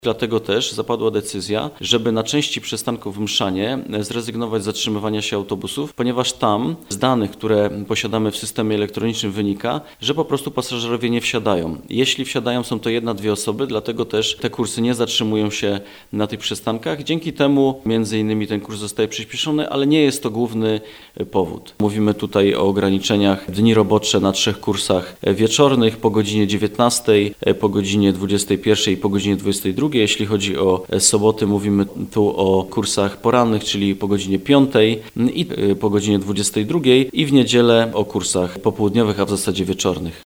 Dlatego też zapadła decyzja, żeby na części przystanków w Mszanie zrezygnować z zatrzymywania się autobusów, ponieważ tam z danych, które posiadamy w systemie elektronicznym wynika, że po prostu pasażerowie nie wsiadają. Jeśli wsiadają, są to 1-2 osoby, dlatego też te kursy nie zatrzymują się na tych przystankach. Dzięki temu między innymi ten kurs zostaje przyspieszony, ale nie jest to główny powód. Mówimy tutaj o ograniczeniach dni robocze na 3 kursach wieczornych po godzinie 19, po godzinie 21 i po godzinie 22. Jeśli chodzi o soboty, mówimy tu o kursach porannych, czyli po godzinie 5 i po godzinie 22 i w niedzielę o kursach popołudniowych, a w zasadzie wieczornych.